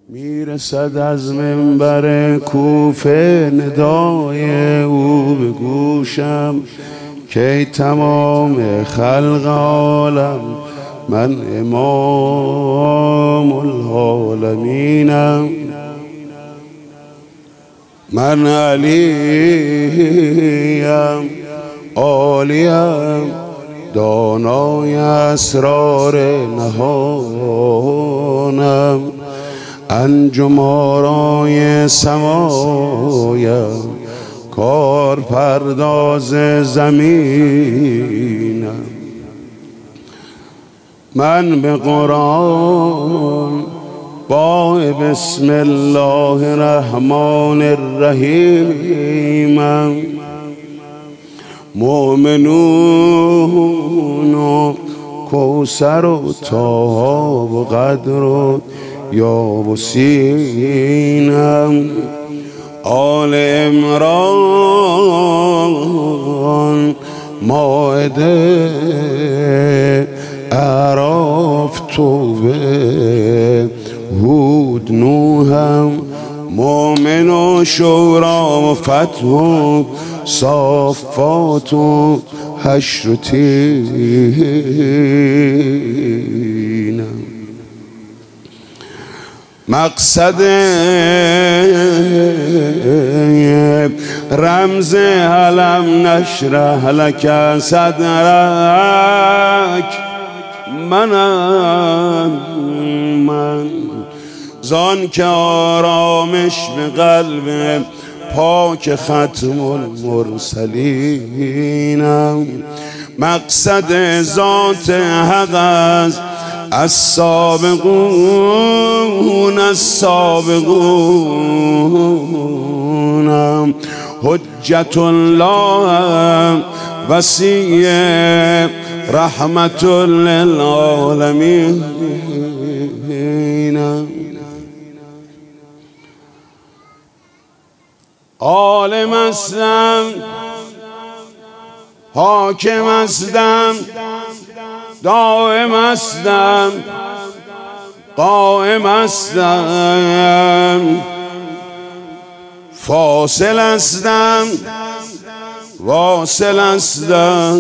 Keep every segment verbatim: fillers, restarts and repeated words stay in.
میرسد از منبر کوفه ندای او به گوشم که تمام خلق عالم من امام العالمینم، من علیم عالیم دانای اسرار نهانم، انجم آرای سمایم کار پرداز زمینم، من به قرآن با بسم الله الرحمن الرحیمم، مؤمنون و کوثر و طه و قدر و یا و سینم، آل عمران مائده اعراف توبه هود نوحم، مؤمن و شورا و فتح و صافات و حشر و تینم، مقصد رمز علم نشرح لک صدرک، منم من زان که آرامش به قلب پاک ختم المرسلینم، مقصد ذات حق از السابقون السابقونم، حجت الله وسیع رحمت للعالمین، عالم هستم حاکم هستم دائم هستم قائم هستم، فاصل هستم واصل هستم،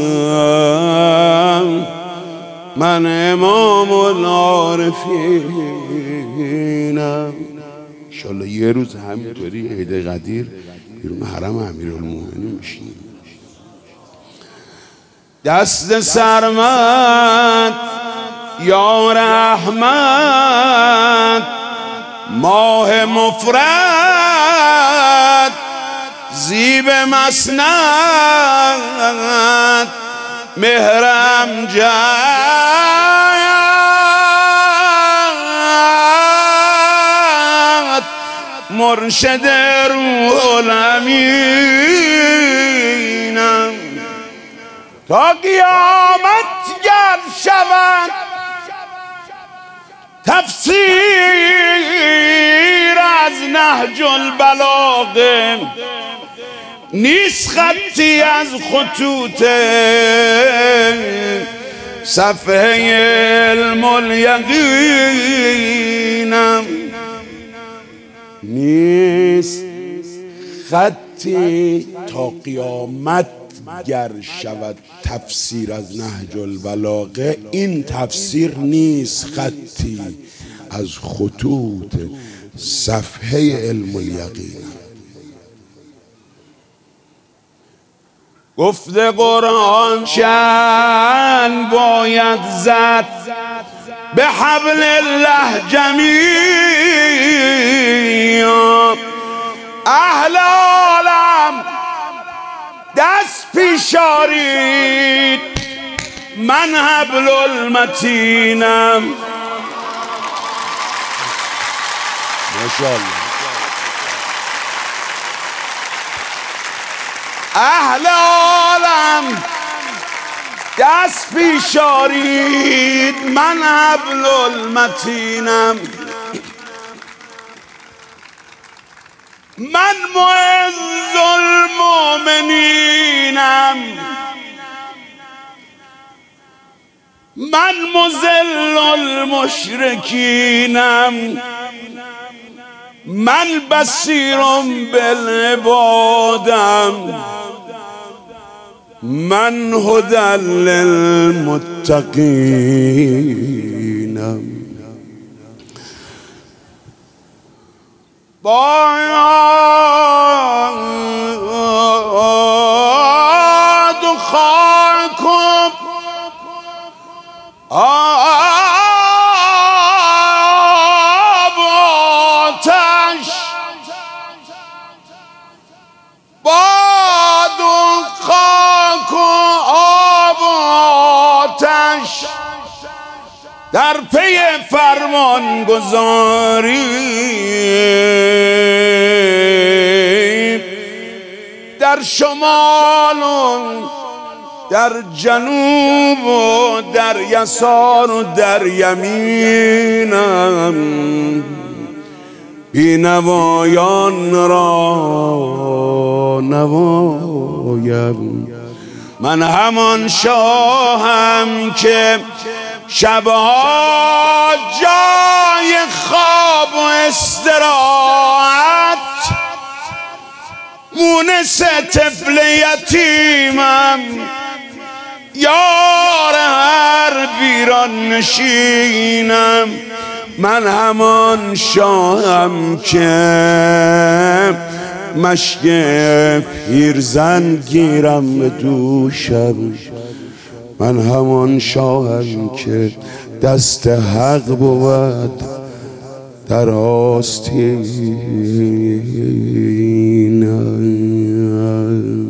من امام العارفینم. انشالله یه روز همینطوری عید قدیر بیرون حرم امیرالمومنین میشیم. دست سرمد یا رحمت، ماه مفرد زیب مسند، مهرم جد مرشد روح الامینم، تا قیامت گر شود تفسیر از نهج البلاغه، نیست خطی از خطوط صفحه علم الیقینم، نیست خطی تا قیامت گر شود تفسیر از نهج البلاغه، این تفسیر نیست خطی از خطوط صفحه علم الیقین. گفته قرآن چند باید زد به حبل الله جمیعا، اهل عالم دست پیش آرید من حبل المتینم. ماشاءالله. اهل عالم دست پیش آرید من حبل المتینم، من معز المؤمنینم، من مذل المشرکینم، من بصیرم بالعبادم، من هدی للمتقینم. باد و خاک و آب و آتش، باد و خاک و آب و آتش در پی فرمان گذاری، در شمال و در جنوب و در یسار و در یمینم، بینوایان را نوایم. من همان شاهم که شبها جای خواب و استراحت مونس طفل یتیمم، یار هر ویران نشینم. من همان شاهم که مشک پیرزن گیرم به دوشم، من همان شاهم که دست حق بود در آستینم.